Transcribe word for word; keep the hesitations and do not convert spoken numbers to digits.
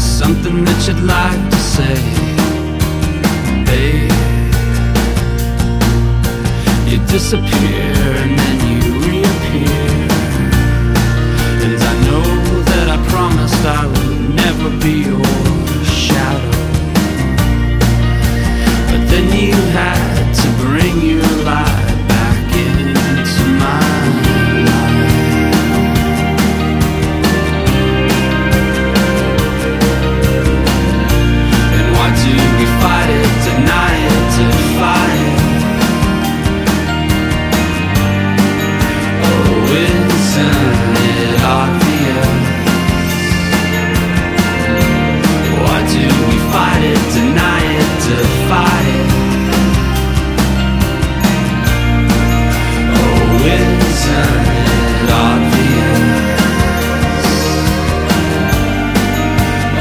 there's something that you'd like to say, babe. You disappear and then you reappear, and I know that I promised I would